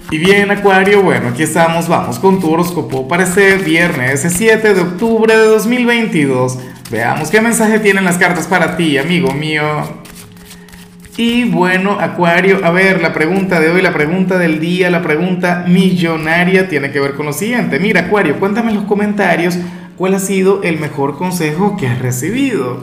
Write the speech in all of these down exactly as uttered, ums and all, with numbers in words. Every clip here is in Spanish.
Y bien, Acuario, bueno, aquí estamos, vamos con tu horóscopo para este viernes siete de octubre de dos mil veintidós. Veamos qué mensaje tienen las cartas para ti, amigo mío. Y bueno, Acuario, a ver, la pregunta de hoy, la pregunta del día, la pregunta millonaria tiene que ver con lo siguiente. Mira, Acuario, cuéntame en los comentarios cuál ha sido el mejor consejo que has recibido.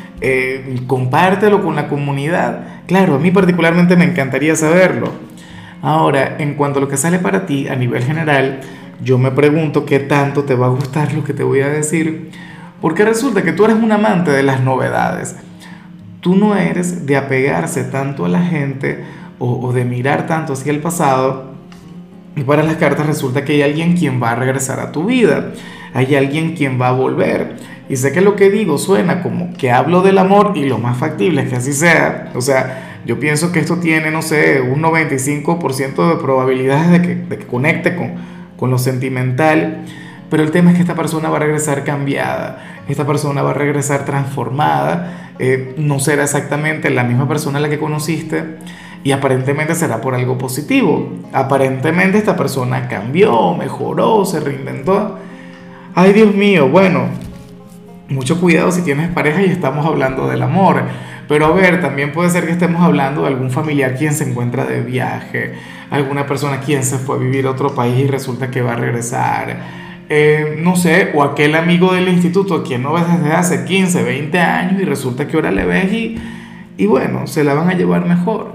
Eh, compártelo con la comunidad. Claro, a mí particularmente me encantaría saberlo. Ahora, en cuanto a lo que sale para ti a nivel general, yo me pregunto qué tanto te va a gustar lo que te voy a decir, porque resulta que tú eres un amante de las novedades. Tú no eres de apegarse tanto a la gente o, o de mirar tanto hacia el pasado. Y para las cartas resulta que hay alguien quien va a regresar a tu vida, hay alguien quien va a volver. Y sé que lo que digo suena como que hablo del amor y lo más factible es que así sea. O sea, yo pienso que esto tiene, no sé, un noventa y cinco por ciento de probabilidades de que, de que conecte con, con lo sentimental. Pero el tema es que esta persona va a regresar cambiada, esta persona va a regresar transformada, eh, no será exactamente la misma persona a la que conociste y aparentemente será por algo positivo. Aparentemente esta persona cambió, mejoró, se reinventó. Ay, Dios mío, bueno, mucho cuidado si tienes pareja y estamos hablando del amor. Pero a ver, también puede ser que estemos hablando de algún familiar quien se encuentra de viaje, alguna persona quien se fue a vivir a otro país y resulta que va a regresar. Eh, no sé, o aquel amigo del instituto a quien no ves desde hace quince, veinte años y resulta que ahora le ves y, y bueno, se la van a llevar mejor.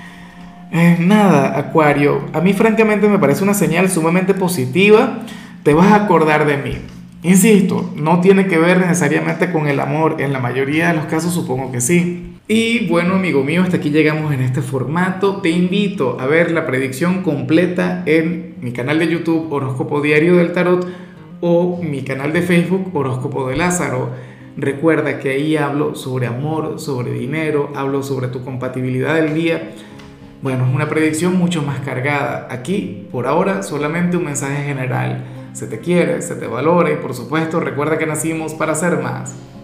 Eh, nada, Acuario, a mí francamente me parece una señal sumamente positiva. Te vas a acordar de mí. Insisto, no tiene que ver necesariamente con el amor, en la mayoría de los casos supongo que sí. Y bueno, amigo mío, hasta aquí llegamos en este formato. Te invito a ver la predicción completa en mi canal de YouTube Horóscopo Diario del Tarot o mi canal de Facebook Horóscopo de Lázaro. Recuerda que ahí hablo sobre amor, sobre dinero, hablo sobre tu compatibilidad del día. Bueno, es una predicción mucho más cargada. Aquí, por ahora, solamente un mensaje general. Se te quiere, se te valora y por supuesto recuerda que nacimos para ser más.